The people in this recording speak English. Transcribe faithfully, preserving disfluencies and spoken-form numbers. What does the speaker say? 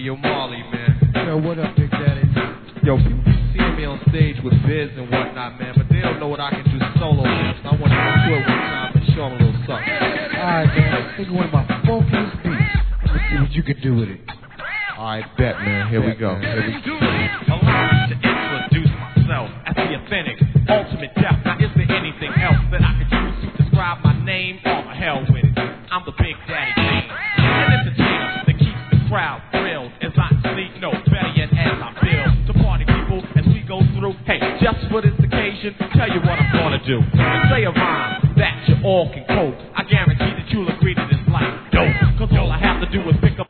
yo, Marley, man. Yo, what up, Big Daddy? Yo, people see me on stage with Biz and whatnot, man, but they don't know what I can do solo with. I want to go to it one time and show them a little something. Alright, man. Think of one of my funkiest beats. Let's see what you can do with it. Alright, bet, man. Here bet, we go. Man. Here we go. Allow me to introduce myself as the authentic, ultimate death. Now, is there anything else that I could use to describe my name? Oh, hell with it. I'm the Big Daddy Kane, an entertainer that keeps the crowd thrilled as I sleep, no, better yet as I build to party people as we go through. Hey, just for this occasion, tell you what I'm gonna do. And say a rhyme that you all can quote.